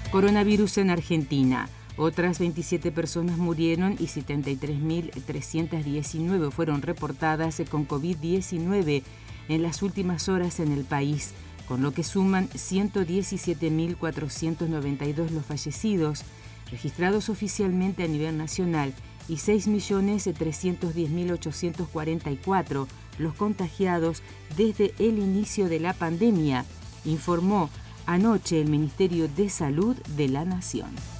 Coronavirus en Argentina. Otras 27 personas murieron y 73.319 fueron reportadas con COVID-19 en las últimas horas en el país, con lo que suman 117.492 los fallecidos registrados oficialmente a nivel nacional y 6.310.844 los contagiados desde el inicio de la pandemia, informó anoche el Ministerio de Salud de la Nación.